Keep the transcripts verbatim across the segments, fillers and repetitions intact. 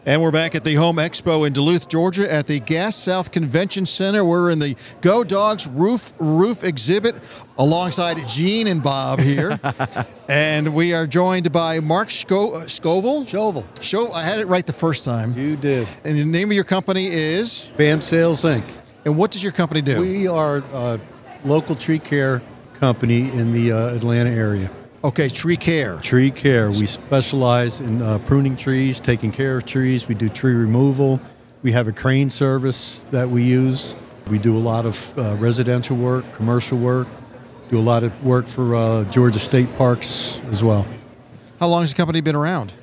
And we're back at the Home Expo in Duluth, Georgia at the Gas South Convention Center. We're in the Go Dogs Roof Roof exhibit alongside Gene and Bob here. And we are joined by Mark Sco- Scoville. Shovel. Show, I had it right the first time. You did. And the name of your company is? BAM Sales, Incorporated. And what does your company do? We are a local tree care company in the uh, Atlanta area. Okay, tree care. Tree care. We specialize in uh, pruning trees, taking care of trees. We do tree removal. We have a crane service that we use. We do a lot of uh, residential work, commercial work. Do a lot of work for uh, Georgia State Parks as well. How long has the company been around?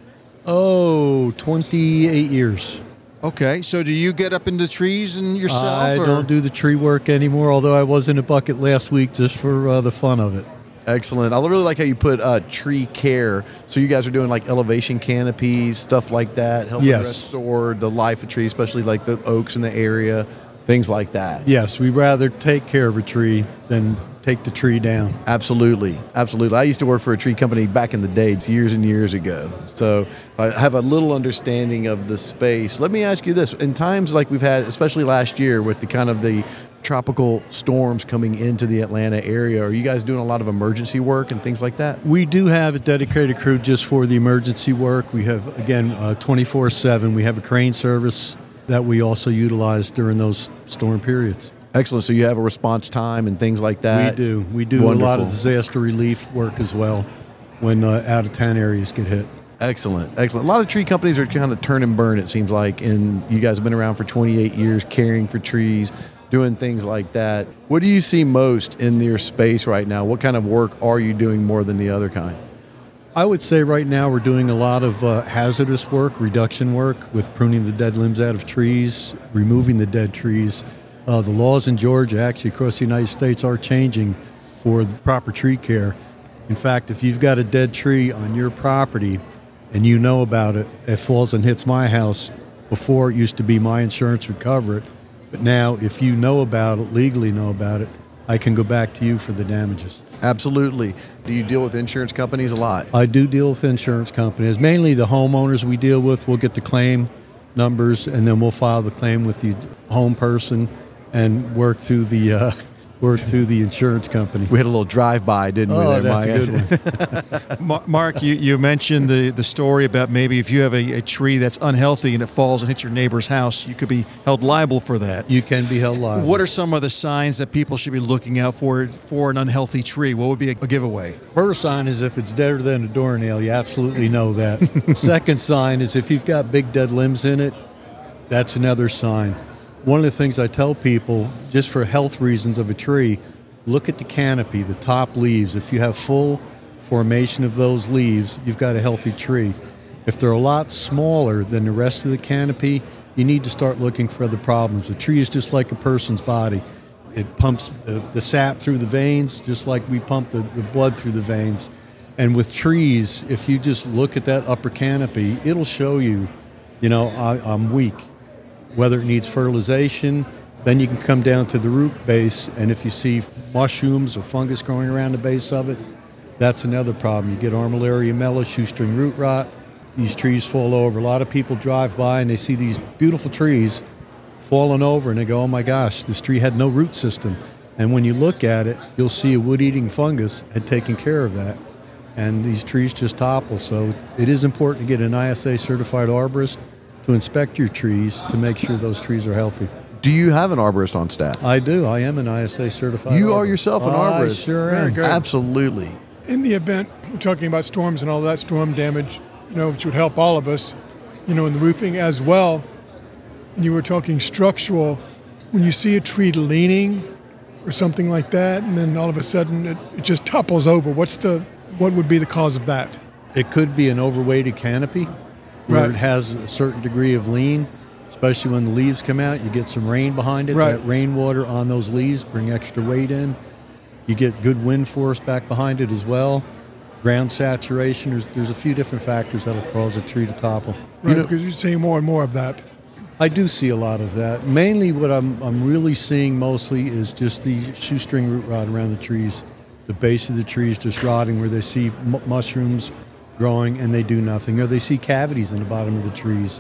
Oh, twenty-eight years. Okay, so do you get up into trees and yourself? I or? don't do the tree work anymore, although I was in a bucket last week just for uh, the fun of it. Excellent. I really like how you put uh, tree care. So you guys are doing like elevation canopies, stuff like that, helping Yes. restore the life of trees, especially like the oaks in the area, things like that. Yes, we rather take care of a tree than take the tree down. Absolutely. Absolutely. I used to work for a tree company back in the day. It's years and years ago. So I have a little understanding of the space. Let me ask you this. In times like we've had, especially last year with the kind of the tropical storms coming into the Atlanta area, are you guys doing a lot of emergency work and things like that? We do have a dedicated crew just for the emergency work. We have, again, uh, twenty-four seven. We have a crane service that we also utilize during those storm periods. Excellent. So you have a response time and things like that? We do. We do Wonderful. a lot of disaster relief work as well when uh, out-of-town areas get hit. Excellent. Excellent. A lot of tree companies are kind of turn and burn, it seems like, and you guys have been around for twenty-eight years caring for trees, doing things like that. What do you see most in your space right now? What kind of work are you doing more than the other kind? I would say right now we're doing a lot of uh, hazardous work, reduction work with pruning the dead limbs out of trees, removing the dead trees. Uh, the laws in Georgia, actually across the United States, are changing for the proper tree care. In fact, if you've got a dead tree on your property and you know about it, it falls and hits my house. Before, it used to be my insurance would cover it. But now, if you know about it, legally know about it, I can go back to you for the damages. Absolutely. Do you deal with insurance companies a lot? I do deal with insurance companies. Mainly the homeowners we deal with. We'll get the claim numbers, and then we'll file the claim with the home person and work through the uh, work through the insurance company. We had a little drive-by, didn't we? Oh, there, that's Mike? a good one. Ma- Mark, you, you mentioned the, the story about maybe if you have a, a tree that's unhealthy and it falls and hits your neighbor's house, you could be held liable for that. You can be held liable. What are some of the signs that people should be looking out for for an unhealthy tree? What would be a, a giveaway? First sign is if it's deader than a doornail. You absolutely know that. Second sign is if you've got big dead limbs in it, that's another sign. One of the things I tell people, just for health reasons of a tree, look at the canopy, the top leaves. If you have full formation of those leaves, you've got a healthy tree. If they're a lot smaller than the rest of the canopy, you need to start looking for other problems. A tree is just like a person's body. It pumps the, the sap through the veins, just like we pump the, the blood through the veins. And with trees, if you just look at that upper canopy, it'll show you, you know, I, I'm weak. Whether it needs fertilization, then you can come down to the root base, and if you see mushrooms or fungus growing around the base of it, that's another problem. You get Armillaria mellis, shoestring root rot. These trees fall over. A lot of people drive by and they see these beautiful trees falling over, and they go, oh my gosh, this tree had no root system. And when you look at it, you'll see a wood-eating fungus had taken care of that, and these trees just topple. So it is important to get an I S A certified arborist to inspect your trees to make sure those trees are healthy. Do you have an arborist on staff? I do. I am an I S A certified You arborist. are yourself an I arborist. sure Very am. good. Absolutely. In the event, we're talking about storms and all that storm damage, you know, which would help all of us, you know, in the roofing as well. And you were talking structural. When you see a tree leaning or something like that, and then all of a sudden it, it just topples over, what's the, what would be the cause of that? It could be an overweighted canopy where Right. it has a certain degree of lean, especially when the leaves come out. You get some rain behind it. Right. That rainwater on those leaves bring extra weight in. You get good wind force back behind it as well. Ground saturation. There's, there's a few different factors that'll cause a tree to topple. Right, know- because you're seeing more and more of that. I do see a lot of that. Mainly what I'm I'm really seeing mostly is just the shoestring root rot around the trees. The base of the trees just rotting where they see m- mushrooms growing and they do nothing. Or they see cavities in the bottom of the trees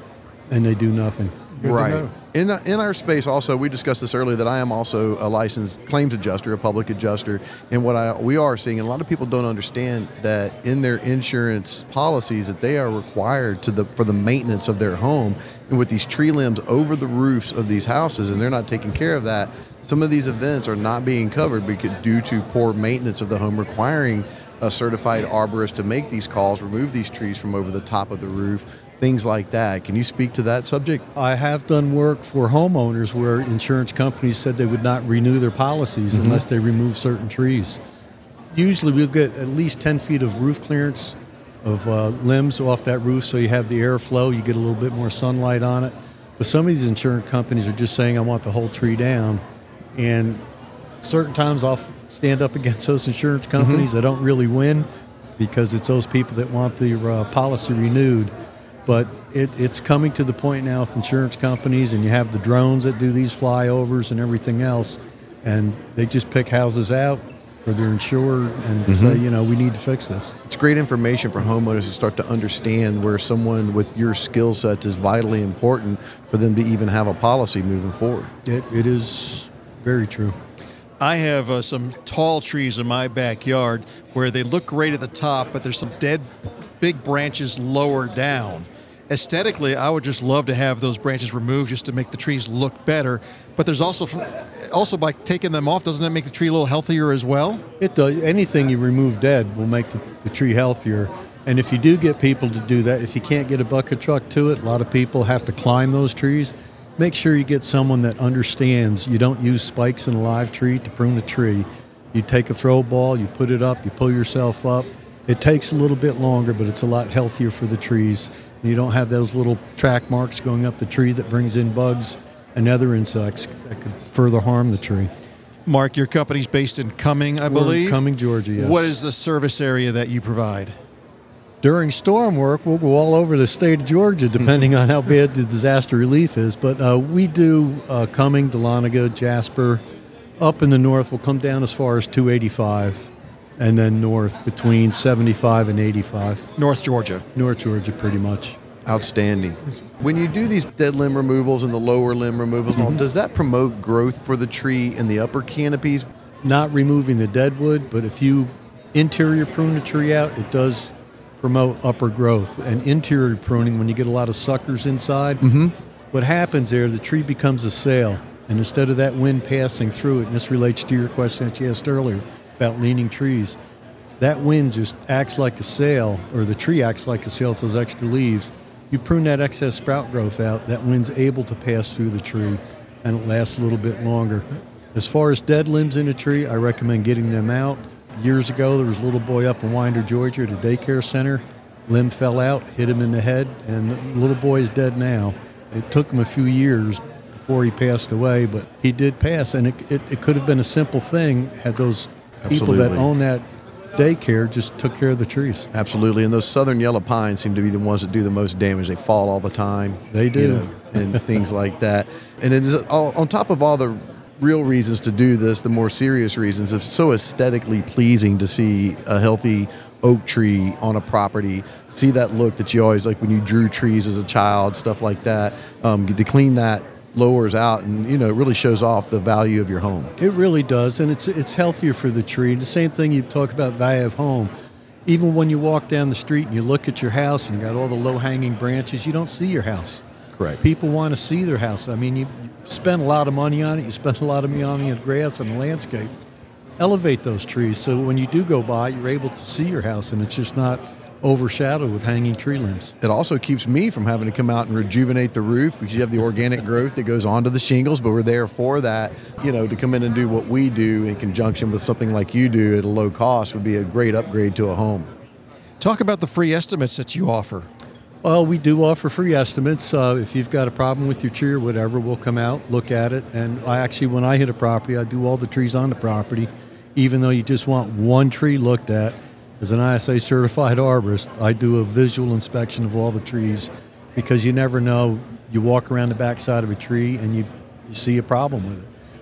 and they do nothing. Good to Right. know. In, in our space also, we discussed this earlier, that I am also a licensed claims adjuster, a public adjuster. And what I we are seeing, and a lot of people don't understand that in their insurance policies that they are required to the for the maintenance of their home. And with these tree limbs over the roofs of these houses, and they're not taking care of that, some of these events are not being covered because due to poor maintenance of the home, requiring a certified arborist to make these calls, remove these trees from over the top of the roof, things like that. Can you speak to that subject? I have done work for homeowners where insurance companies said they would not renew their policies Mm-hmm. unless they remove certain trees. Usually we'll get at least ten feet of roof clearance of uh, limbs off that roof so you have the airflow, you get a little bit more sunlight on it. But some of these insurance companies are just saying, I want the whole tree down. And certain times I'll f- stand up against those insurance companies. Mm-hmm. I don't really win because it's those people that want the uh, policy renewed. But it, it's coming to the point now with insurance companies, and you have the drones that do these flyovers and everything else, and they just pick houses out for their insured and say, you know, we need to fix this. It's great information for homeowners to start to understand where someone with your skill set is vitally important for them to even have a policy moving forward. It, it is very true. I have uh, some tall trees in my backyard where they look great at the top, but there's some dead big branches lower down. Aesthetically, I would just love to have those branches removed just to make the trees look better. But there's also, also by taking them off, doesn't that make the tree a little healthier as well? It does. Anything you remove dead will make the, the tree healthier. And if you do get people to do that, if you can't get a bucket truck to it, a lot of people have to climb those trees. Make sure you get someone that understands. You don't use spikes in a live tree to prune a tree. You take a throw ball, you put it up, you pull yourself up. It takes a little bit longer, but it's a lot healthier for the trees. You don't have those little track marks going up the tree that brings in bugs and other insects that could further harm the tree. Mark, your company's based in Cumming, I We're in believe? Cumming, Georgia, yes. What is the service area that you provide? During storm work, we'll go all over the state of Georgia, depending on how bad the disaster relief is. But uh, we do uh, Cumming, Dahlonega, Jasper. Up in the north, we'll come down as far as two eighty-five, and then north between seventy-five and eighty-five. North Georgia. North Georgia, pretty much. Outstanding. When you do these dead limb removals and the lower limb removals, and all, does that promote growth for the tree in the upper canopies? Not removing the dead wood, but if you interior prune the tree out, it does promote upper growth. And interior pruning, when you get a lot of suckers inside, mm-hmm. what happens there, the tree becomes a sail. And instead of that wind passing through it, and this relates to your question that you asked earlier about leaning trees, that wind just acts like a sail, or the tree acts like a sail with those extra leaves. You prune that excess sprout growth out, that wind's able to pass through the tree, and it lasts a little bit longer. As far as dead limbs in a tree, I recommend getting them out. Years ago, there was a little boy up in Winder, Georgia at a daycare center. Limb fell out, hit him in the head, and the little boy is dead now. It took him a few years before he passed away, but he did pass, and it, it, it could have been a simple thing had those people that Absolutely. own that daycare just took care of the trees. Absolutely. And those southern yellow pines seem to be the ones that do the most damage. They fall all the time. They do. You know, and things like that. And it is all, on top of all the real reasons to do this, the more serious reasons, it's so aesthetically pleasing to see a healthy oak tree on a property, see that look that you always like when you drew trees as a child, stuff like that. Um, to clean that lowers out, and you know, it really shows off the value of your home. It really does, and it's it's healthier for the tree. The same thing you talk about value of home. Even when you walk down the street and you look at your house and you got all the low-hanging branches, you don't see your house. Correct. People want to see their house. I mean, you, you spend a lot of money on it. You spend a lot of money on the grass and the landscape. Elevate those trees so when you do go by, you're able to see your house, and it's just not overshadowed with hanging tree limbs. It also keeps me from having to come out and rejuvenate the roof because you have the organic growth that goes onto the shingles, but we're there for that. You know, to come in and do what we do in conjunction with something like you do at a low cost would be a great upgrade to a home. Talk about the free estimates that you offer. Well, we do offer free estimates. Uh, if you've got a problem with your tree or whatever, we'll come out, look at it. And I actually, when I hit a property, I do all the trees on the property, even though you just want one tree looked at. As an I S A certified arborist, I do a visual inspection of all the trees because you never know. You walk around the backside of a tree and you, you see a problem with it.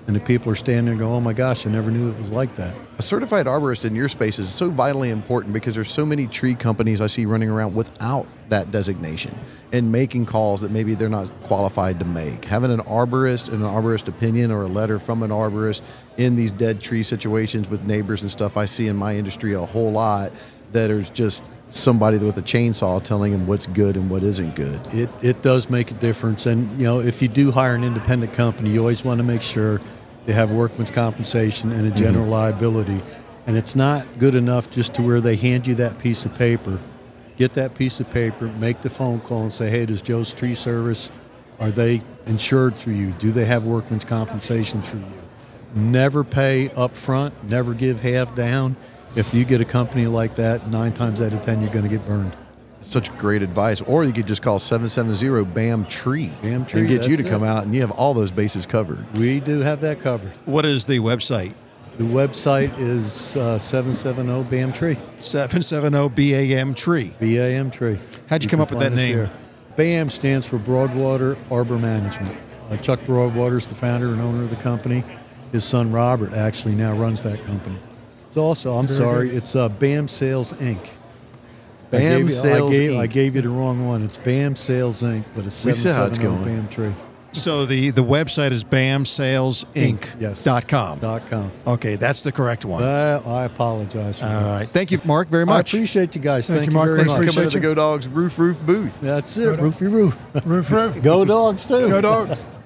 and the people are standing there and go, oh my gosh, I never knew it was like that. A certified arborist in your space is so vitally important because there's so many tree companies I see running around without that designation and making calls that maybe they're not qualified to make. Having an arborist and an arborist opinion or a letter from an arborist in these dead tree situations with neighbors and stuff, I see in my industry a whole lot that is just somebody with a chainsaw telling them what's good and what isn't good. It it does make a difference. And, you know, if you do hire an independent company, you always want to make sure they have workman's compensation and a general mm-hmm. liability. And it's not good enough just to where they hand you that piece of paper. Get that piece of paper, make the phone call and say, hey, does Joe's Tree Service, are they insured through you? Do they have workman's compensation through you? Never pay up front, never give half down. If you get a company like that, nine times out of ten, you're going to get burned. Such great advice. Or you could just call seven seven zero B A M tree BAM Tree, and get you to that's come it. out, and you have all those bases covered. We do have that covered. What is the website? The website is uh, seven seven zero B A M Tree. seven seven zero B A M tree. B A M Tree. How'd you come can up with that find us name? there. B A M stands for Broadwater Arbor Management. Uh, Chuck Broadwater is the founder and owner of the company. His son Robert actually now runs that company. It's also, I'm Very sorry, good. it's uh, B A M Sales Incorporated. I BAM gave you- Sales I gave, I Incorporated. gave you the wrong one. It's B A M Sales Incorporated, but it's We seven see how it's seven zero going. B A M Tree. So the, the website is bam sales inc Yes. dot com. Dot com. Okay, that's the correct one. Uh, I apologize for All that. right. Thank you, Mark, very I much. appreciate you guys. Thank Thank, you, you Mark. very Thanks for much. Come into the Appreciate Go Dogs Roof Roof booth. That's it. Roofy roof. Roof, roof. Go dogs too. Go dogs.